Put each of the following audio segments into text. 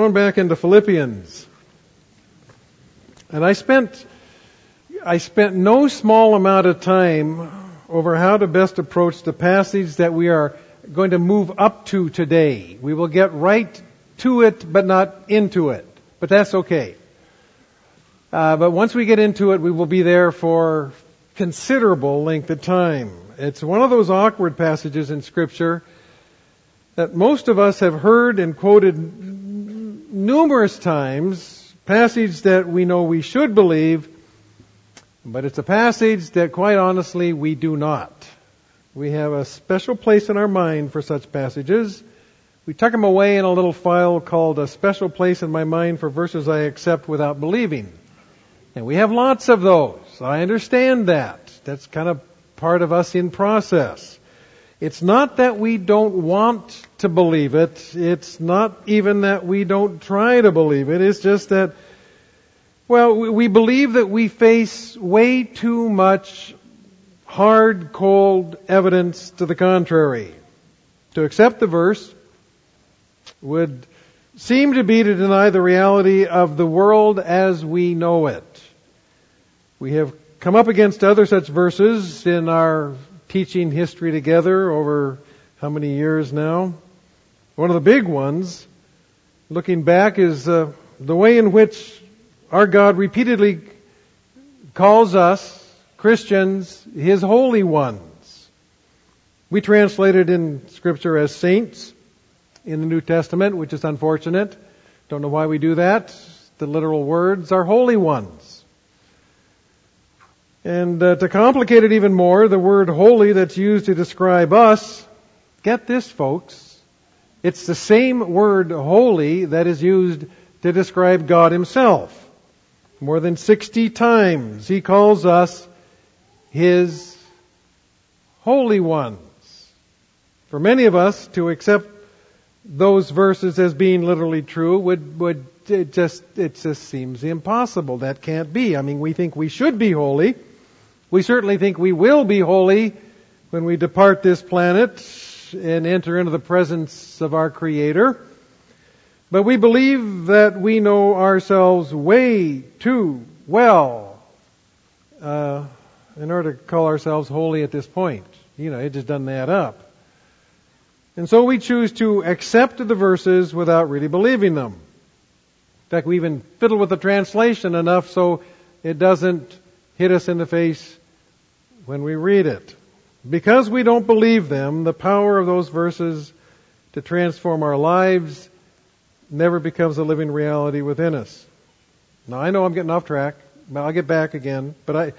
going back into Philippians. And I spent no small amount of time over how to best approach the passage that we are going to move up to today. We will get right to it, but not into it. But that's okay. But once we get into it, we will be there for considerable length of time. It's one of those awkward passages in Scripture that most of us have heard and quoted numerous times, passage that we know we should believe, but it's a passage that, quite honestly, we do not. We have a special place in our mind for such passages. We tuck them away in a little file called A Special Place in My Mind for Verses I Accept Without Believing. And we have lots of those. I understand that. That's kind of part of us in process. It's not that we don't want to believe it. It's not even that we don't try to believe it. It's just that, well, we believe that we face way too much hard, cold evidence to the contrary. To accept the verse would seem to be to deny the reality of the world as we know it. We have come up against other such verses in our teaching history together over how many years now? One of the big ones, looking back, is the way in which our God repeatedly calls us, Christians, His holy ones. We translate it in Scripture as saints in the New Testament, which is unfortunate. Don't know why we do that. The literal words are holy ones. And to complicate it even more, the word holy that's used to describe us, get this, folks, it's the same word holy that is used to describe God Himself. More than 60 times He calls us His holy ones. For many of us to accept those verses as being literally true it just seems impossible. That can't be. I mean, we think we should be holy. We certainly think we will be holy when we depart this planet and enter into the presence of our Creator. But we believe that we know ourselves way too well in order to call ourselves holy at this point. It just doesn't add up. And so we choose to accept the verses without really believing them. In fact, we even fiddle with the translation enough so it doesn't hit us in the face when we read it. Because we don't believe them, the power of those verses to transform our lives never becomes a living reality within us. Now, I know I'm getting off track, but I'll get back again. But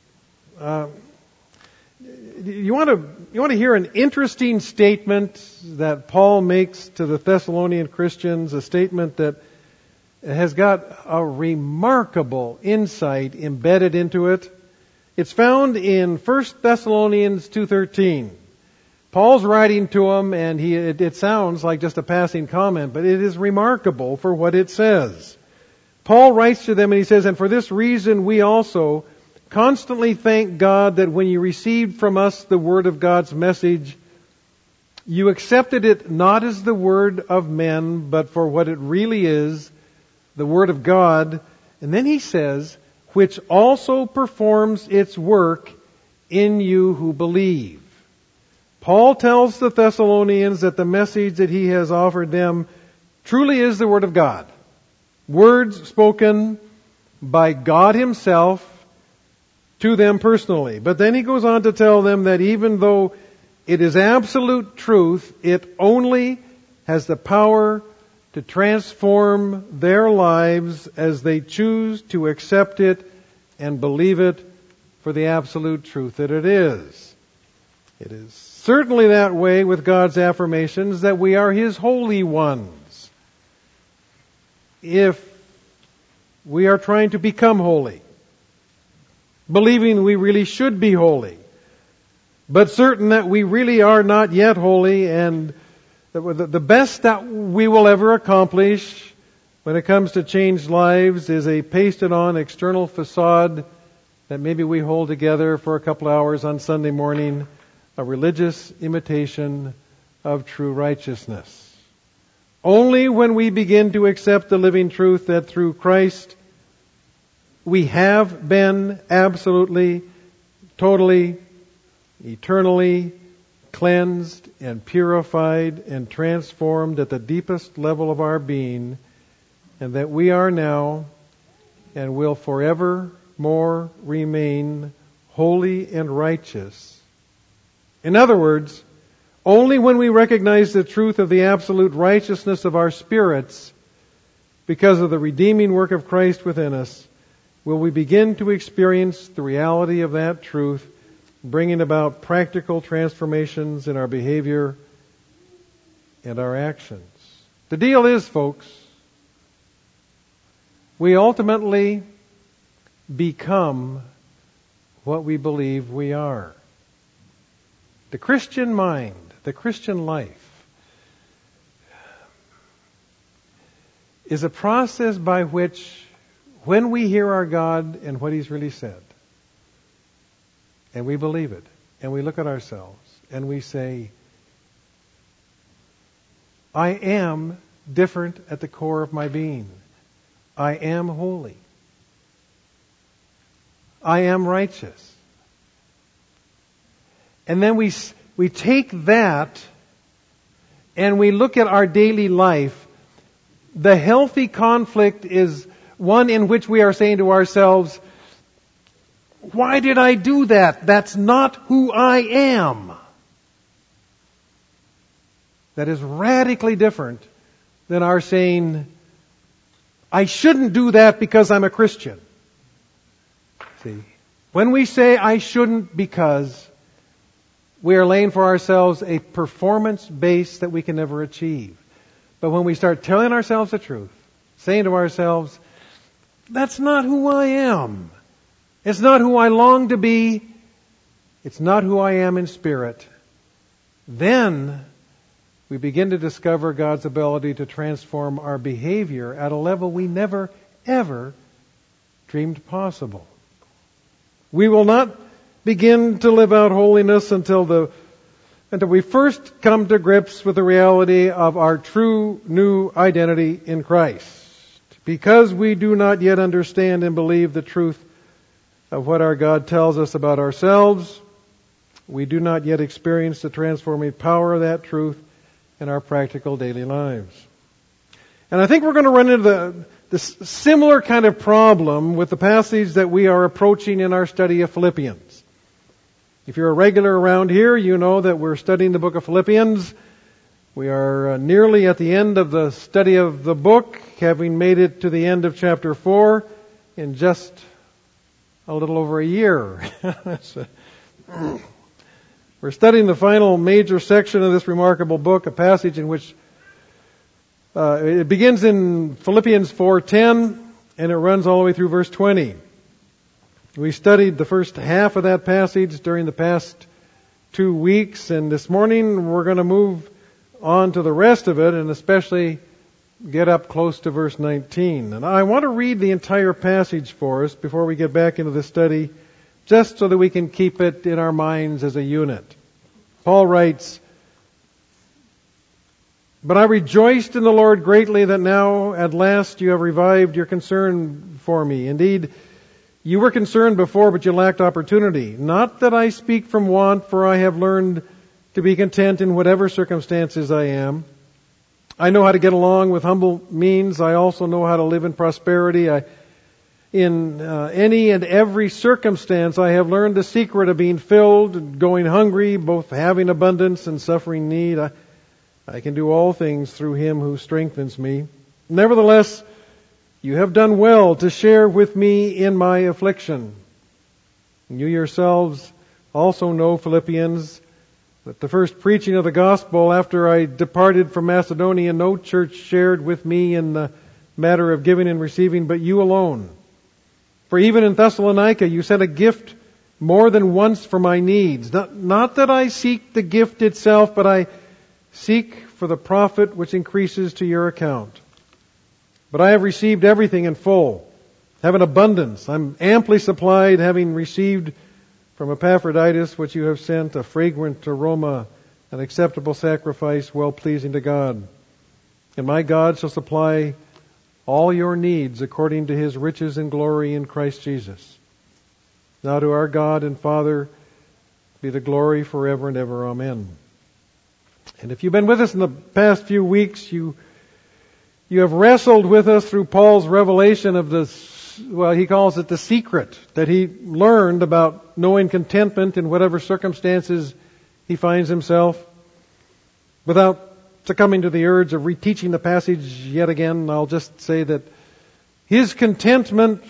you want to hear an interesting statement that Paul makes to the Thessalonian Christians, a statement that has got a remarkable insight embedded into it. It's found in 1 Thessalonians 2:13. Paul's writing to them, and it sounds like just a passing comment, but it is remarkable for what it says. Paul writes to them and he says, "And for this reason we also constantly thank God that when you received from us the word of God's message, you accepted it not as the word of men, but for what it really is, the word of God." And then he says, "which also performs its work in you who believe." Paul tells the Thessalonians that the message that he has offered them truly is the Word of God. Words spoken by God Himself to them personally. But then he goes on to tell them that even though it is absolute truth, it only has the power to transform their lives as they choose to accept it and believe it for the absolute truth that it is. It is certainly that way with God's affirmations that we are His holy ones. If we are trying to become holy, believing we really should be holy, but certain that we really are not yet holy, and the best that we will ever accomplish when it comes to changed lives is a pasted-on external facade that maybe we hold together for a couple hours on Sunday morning, a religious imitation of true righteousness. Only when we begin to accept the living truth that through Christ we have been absolutely, totally, eternally cleansed and purified and transformed at the deepest level of our being, and that we are now and will forevermore remain holy and righteous. In other words, only when we recognize the truth of the absolute righteousness of our spirits because of the redeeming work of Christ within us will we begin to experience the reality of that truth, bringing about practical transformations in our behavior and our actions. The deal is, folks, we ultimately become what we believe we are. The Christian mind, the Christian life, is a process by which, when we hear our God and what He's really said, and we believe it, and we look at ourselves, and we say, I am different at the core of my being. I am holy. I am righteous. And then we take that and we look at our daily life. The healthy conflict is one in which we are saying to ourselves, why did I do that? That's not who I am. That is radically different than our saying, I shouldn't do that because I'm a Christian. See, when we say I shouldn't because, we are laying for ourselves a performance base that we can never achieve. But when we start telling ourselves the truth, saying to ourselves, that's not who I am. It's not who I long to be. It's not who I am in spirit. Then we begin to discover God's ability to transform our behavior at a level we never, ever dreamed possible. We will not begin to live out holiness until we first come to grips with the reality of our true new identity in Christ. Because we do not yet understand and believe the truth of what our God tells us about ourselves, we do not yet experience the transforming power of that truth in our practical daily lives. And I think we're going to run into this similar kind of problem with the passage that we are approaching in our study of Philippians. If you're a regular around here, you know that we're studying the book of Philippians. We are nearly at the end of the study of the book, having made it to the end of chapter 4 in just a little over a year. We're studying the final major section of this remarkable book, a passage in which it begins in Philippians 4:10 and it runs all the way through verse 20. We studied the first half of that passage during the past 2 weeks, and this morning we're going to move on to the rest of it and especially get up close to verse 19. And I want to read the entire passage for us before we get back into the study, just so that we can keep it in our minds as a unit. Paul writes, "But I rejoiced in the Lord greatly that now at last you have revived your concern for me. Indeed, you were concerned before, but you lacked opportunity. Not that I speak from want, for I have learned to be content in whatever circumstances I am. I know how to get along with humble means. I also know how to live in prosperity. In any and every circumstance, I have learned the secret of being filled and going hungry, both having abundance and suffering need. I can do all things through Him who strengthens me. Nevertheless, you have done well to share with me in my affliction. You yourselves also know, Philippians, that the first preaching of the gospel after I departed from Macedonia, no church shared with me in the matter of giving and receiving, but you alone. For even in Thessalonica you sent a gift more than once for my needs. Not that I seek the gift itself, but I seek for the profit which increases to your account. But I have received everything in full, have an abundance. I'm amply supplied, having received from Epaphroditus what you have sent, a fragrant aroma, an acceptable sacrifice, well pleasing to God. and my God shall supply all your needs according to His riches and glory in Christ Jesus. Now to our God and Father be the glory forever and ever. Amen. And if you've been with us in the past few weeks, you have wrestled with us through Paul's revelation of this, well, he calls it the secret that he learned about knowing contentment in whatever circumstances he finds himself. Without succumbing to the urge of reteaching the passage yet again, I'll just say that his contentment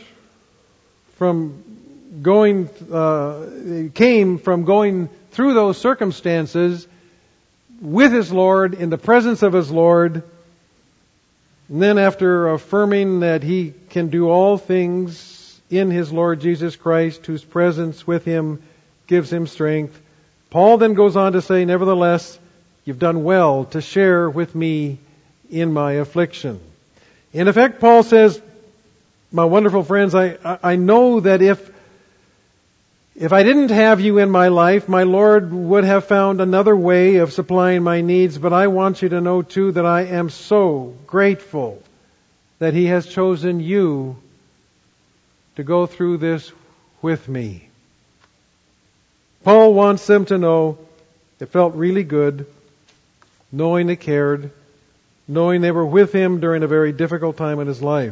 came from going through those circumstances with his Lord, in the presence of his Lord, and then after affirming that he can do all things in his Lord Jesus Christ, whose presence with him gives him strength, Paul then goes on to say, nevertheless, you've done well to share with me in my affliction. In effect, Paul says, my wonderful friends, I know that if I didn't have you in my life, my Lord would have found another way of supplying my needs, but I want you to know too that I am so grateful that He has chosen you to go through this with me. Paul wants them to know it felt really good, knowing they cared, knowing they were with him during a very difficult time in his life.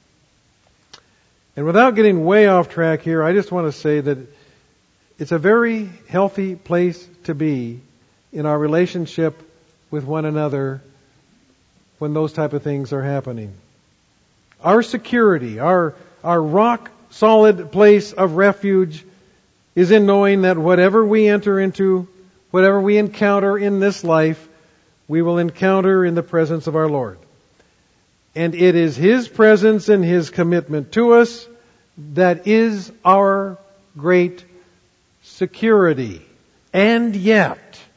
And without getting way off track here, I just want to say that it's a very healthy place to be in our relationship with one another when those type of things are happening. Our security, our rock solid place of refuge is in knowing that whatever we enter into, whatever we encounter in this life, we will encounter in the presence of our Lord. And it is His presence and His commitment to us that is our great security. And yet,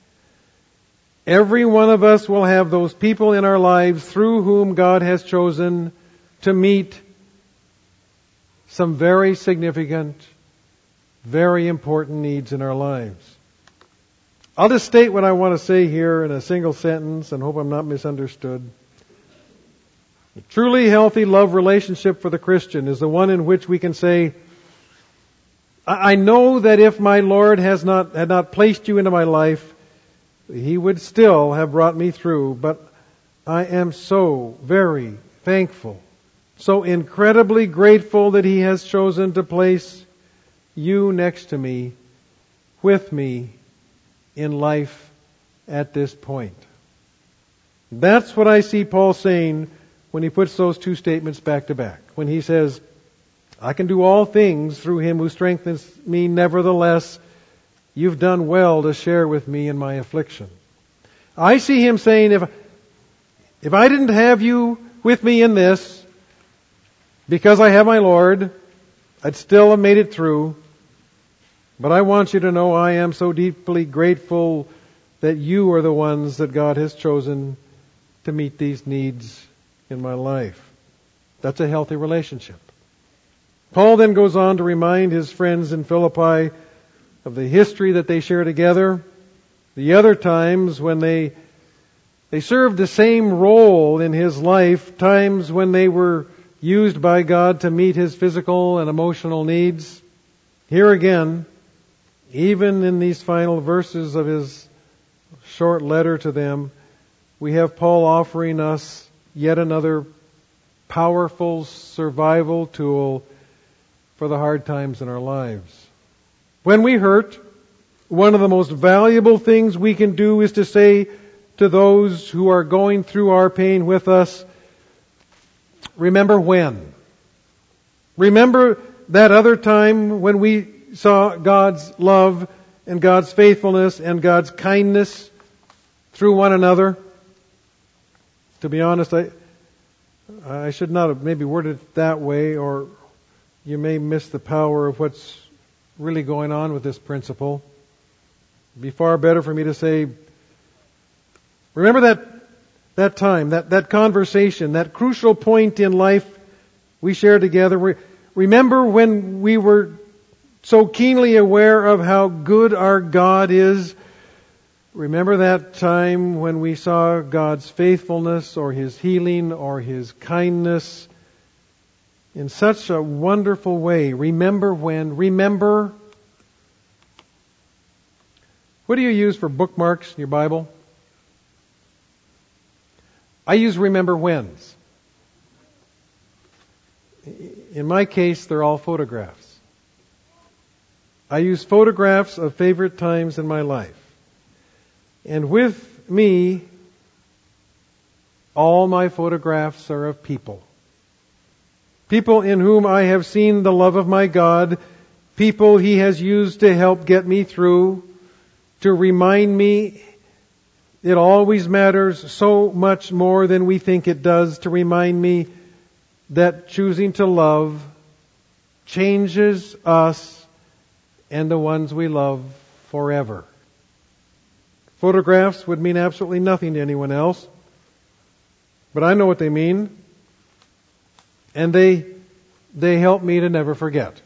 every one of us will have those people in our lives through whom God has chosen to meet some very significant, very important needs in our lives. I'll just state what I want to say here in a single sentence and hope I'm not misunderstood. A truly healthy love relationship for the Christian is the one in which we can say, I know that if my Lord had not placed you into my life, He would still have brought me through, but I am so very thankful, so incredibly grateful that He has chosen to place you next to me, with me, in life at this point. That's what I see Paul saying when he puts those two statements back to back. When he says, I can do all things through Him who strengthens me, nevertheless, you've done well to share with me in my affliction. I see him saying, if I didn't have you with me in this, because I have my Lord, I'd still have made it through. But I want you to know I am so deeply grateful that you are the ones that God has chosen to meet these needs in my life. That's a healthy relationship. Paul then goes on to remind his friends in Philippi of the history that they share together, the other times when they served the same role in his life, times when they were used by God to meet his physical and emotional needs. Here again, even in these final verses of his short letter to them, we have Paul offering us yet another powerful survival tool for the hard times in our lives. When we hurt, one of the most valuable things we can do is to say to those who are going through our pain with us, remember when? Remember that other time when we saw God's love and God's faithfulness and God's kindness through one another? To be honest, I should not have maybe worded it that way, or you may miss the power of what's really going on with this principle. It'd be far better for me to say, remember that time, that conversation, that crucial point in life we shared together. Remember when we were so keenly aware of how good our God is, Remember that time when we saw God's faithfulness or His healing or His kindness in such a wonderful way. Remember when? Remember. What do you use for bookmarks in your Bible? I use remember whens. In my case, they're all photographs. I use photographs of favorite times in my life. And with me, all my photographs are of people. People in whom I have seen the love of my God. People He has used to help get me through, to remind me it always matters so much more than we think it does, to remind me that choosing to love changes us and the ones we love forever. Photographs would mean absolutely nothing to anyone else, but I know what they mean, and they help me to never forget.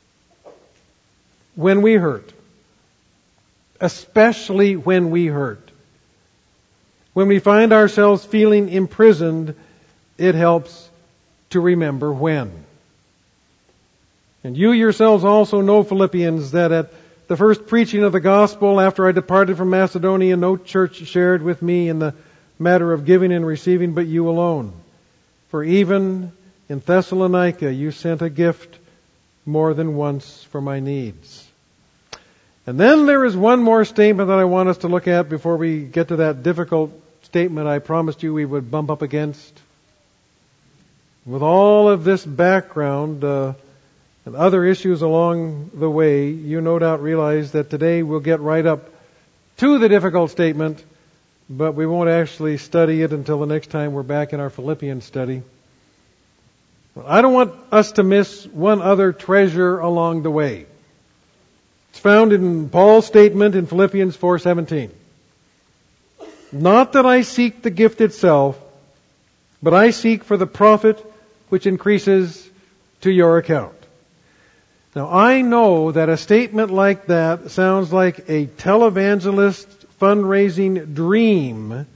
When we hurt, especially when we hurt, when we find ourselves feeling imprisoned, it helps to remember when. And you yourselves also know, Philippians, that at the first preaching of the gospel after I departed from Macedonia, no church shared with me in the matter of giving and receiving but you alone. For even in Thessalonica you sent a gift more than once for my needs. And then there is one more statement that I want us to look at before we get to that difficult statement I promised you we would bump up against. With all of this background and other issues along the way, you no doubt realize that today we'll get right up to the difficult statement, but we won't actually study it until the next time we're back in our Philippians study. I don't want us to miss one other treasure along the way. It's found in Paul's statement in Philippians 4:17. Not that I seek the gift itself, but I seek for the profit which increases to your account. Now, I know that a statement like that sounds like a televangelist fundraising dream,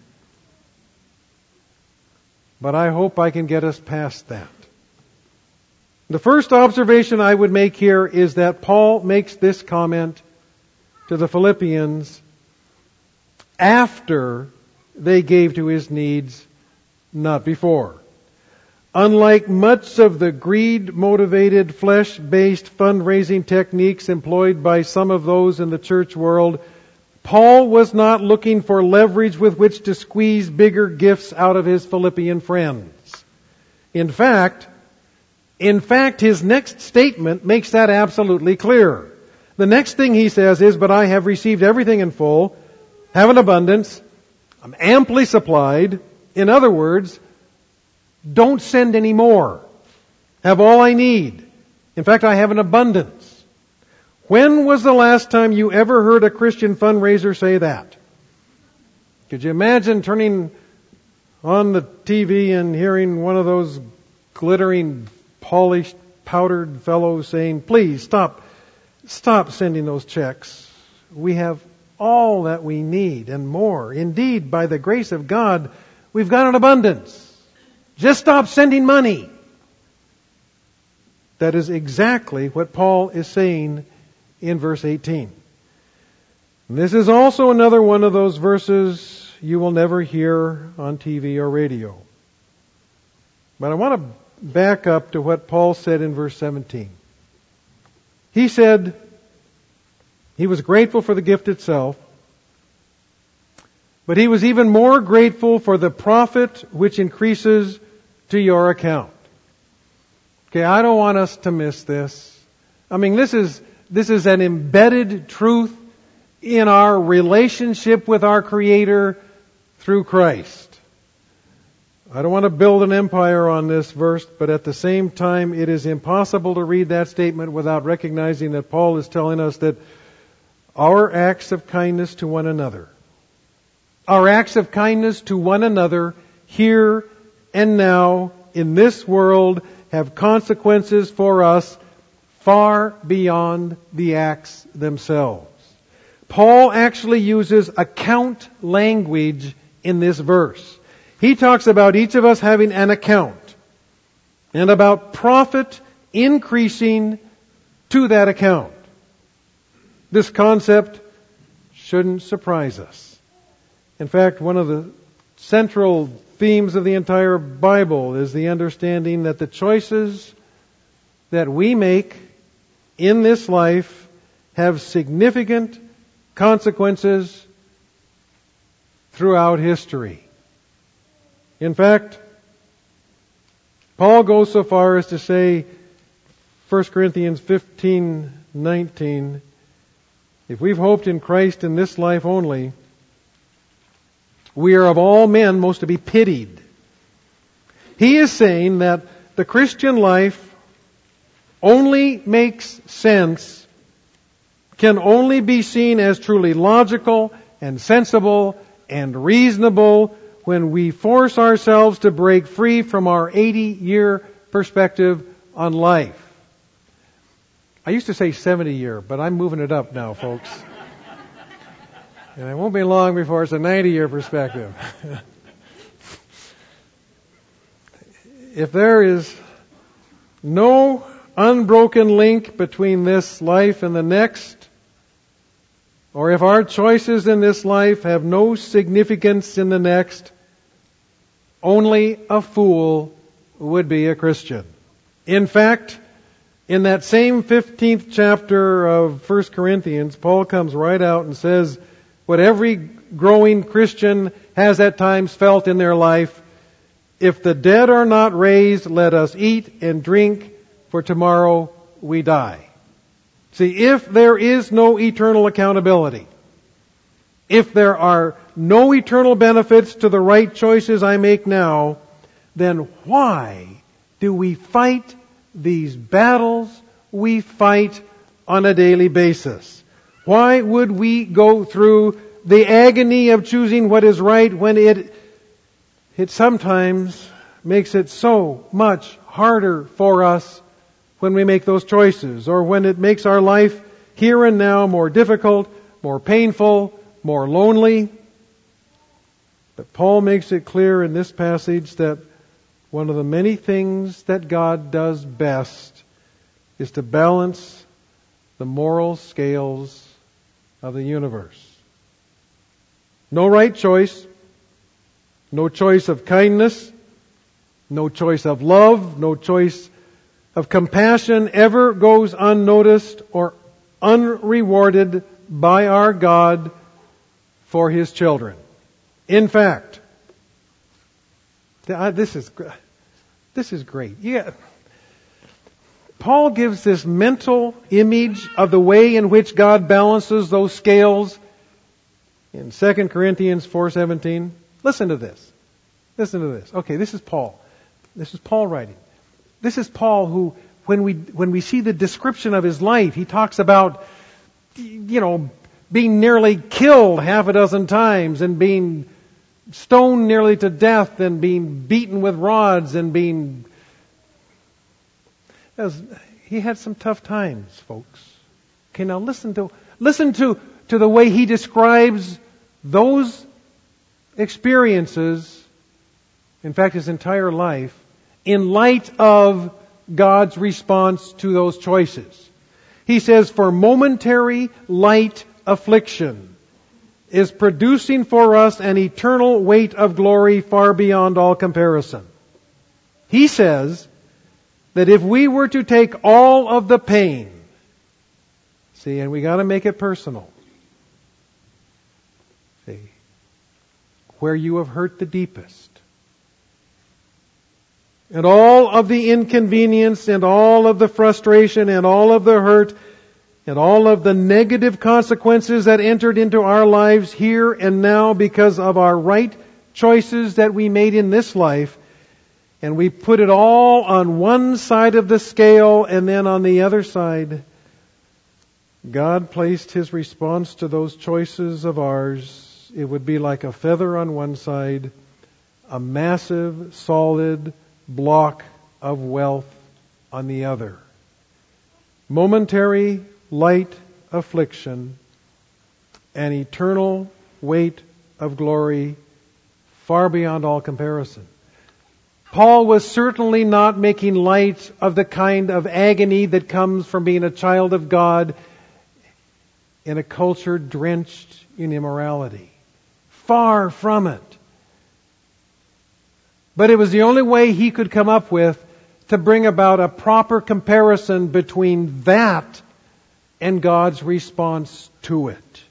but I hope I can get us past that. The first observation I would make here is that Paul makes this comment to the Philippians after they gave to his needs, not before. Unlike much of the greed-motivated, flesh-based fundraising techniques employed by some of those in the church world, Paul was not looking for leverage with which to squeeze bigger gifts out of his Philippian friends. In fact, his next statement makes that absolutely clear. The next thing he says is, but I have received everything in full, have an abundance, I'm amply supplied. In other words, don't send any more. Have all I need. In fact, I have an abundance. When was the last time you ever heard a Christian fundraiser say that? Could you imagine turning on the TV and hearing one of those glittering, polished, powdered fellows saying, please stop sending those checks. We have all that we need and more. Indeed, by the grace of God, we've got an abundance. Just stop sending money. That is exactly what Paul is saying in verse 18. And this is also another one of those verses you will never hear on TV or radio. But I want to back up to what Paul said in verse 17. He said he was grateful for the gift itself, but he was even more grateful for the profit which increases to your account. Okay, I don't want us to miss this. I mean, this is an embedded truth in our relationship with our Creator through Christ. I don't want to build an empire on this verse, but at the same time, it is impossible to read that statement without recognizing that Paul is telling us that our acts of kindness to one another, here and now in this world, have consequences for us far beyond the acts themselves. Paul actually uses account language in this verse. He talks about each of us having an account and about profit increasing to that account. This concept shouldn't surprise us. In fact, one of the central themes of the entire Bible is the understanding that the choices that we make in this life have significant consequences throughout history. In fact, Paul goes so far as to say, 1 Corinthians 15:19, if we've hoped in Christ in this life only, we are of all men most to be pitied. He is saying that the Christian life only makes sense, can only be seen as truly logical and sensible and reasonable when we force ourselves to break free from our 80-year perspective on life. I used to say 70-year, but I'm moving it up now, folks. And it won't be long before it's a 90-year perspective. If there is no unbroken link between this life and the next, or if our choices in this life have no significance in the next, only a fool would be a Christian. In fact, in that same 15th chapter of 1 Corinthians, Paul comes right out and says what every growing Christian has at times felt in their life: if the dead are not raised, let us eat and drink, for tomorrow we die. See, if there is no eternal accountability, if there are no eternal benefits to the right choices I make now, then why do we fight these battles we fight on a daily basis? Why would we go through the agony of choosing what is right when it sometimes makes it so much harder for us when we make those choices, or when it makes our life here and now more difficult, more painful, more lonely? But Paul makes it clear in this passage that one of the many things that God does best is to balance the moral scales of the universe. No right choice, no choice of kindness, no choice of love, no choice of compassion ever goes unnoticed or unrewarded by our God for His children. In fact, this is great. Yeah. Paul gives this mental image of the way in which God balances those scales in 2 Corinthians 4:17. Listen to this. Listen to this. Okay, this is Paul. This is Paul writing. This is Paul who, when we see the description of his life, he talks about, being nearly killed half a dozen times, and being stoned nearly to death, and being beaten with rods, and he had some tough times, folks. Okay, now listen to the way he describes those experiences, in fact his entire life, in light of God's response to those choices. He says, for momentary light affliction is producing for us an eternal weight of glory far beyond all comparison. He says that if we were to take all of the pain, see, and we got to make it personal, see, where you have hurt the deepest, and all of the inconvenience and all of the frustration and all of the hurt and all of the negative consequences that entered into our lives here and now because of our right choices that we made in this life, and we put it all on one side of the scale, and then on the other side, God placed His response to those choices of ours. It would be like a feather on one side, a massive, solid block of wealth on the other. Momentary light affliction an eternal weight of glory far beyond all comparison. Paul was certainly not making light of the kind of agony that comes from being a child of God in a culture drenched in immorality. Far from it. But it was the only way he could come up with to bring about a proper comparison between that and God's response to it.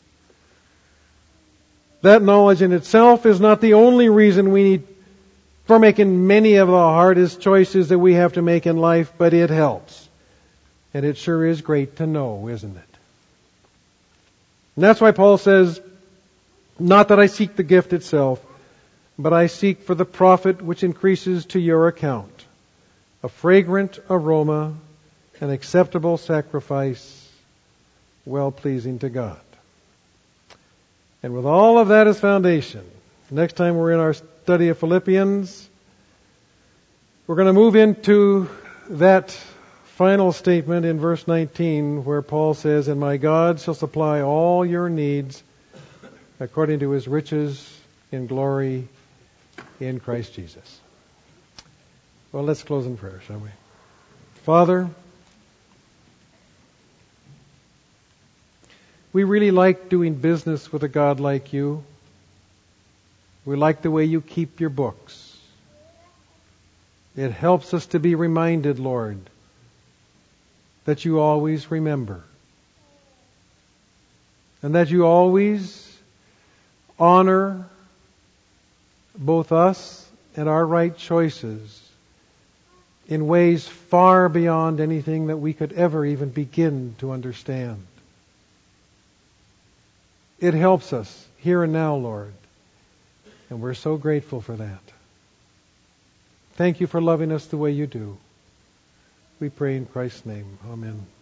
That knowledge in itself is not the only reason we need for making many of the hardest choices that we have to make in life, but it helps. And it sure is great to know, isn't it? And that's why Paul says, not that I seek the gift itself, but I seek for the profit which increases to your account, a fragrant aroma, an acceptable sacrifice, well-pleasing to God. And with all of that as foundation, next time we're in our study of Philippians, we're going to move into that final statement in verse 19 where Paul says, and my God shall supply all your needs according to his riches in glory in Christ Jesus. Well, let's close in prayer, shall we? Father, we really like doing business with a God like you. We like the way you keep your books. It helps us to be reminded, Lord, that you always remember. And that you always honor both us and our right choices in ways far beyond anything that we could ever even begin to understand. It helps us here and now, Lord, and we're so grateful for that. Thank you for loving us the way you do. We pray in Christ's name. Amen.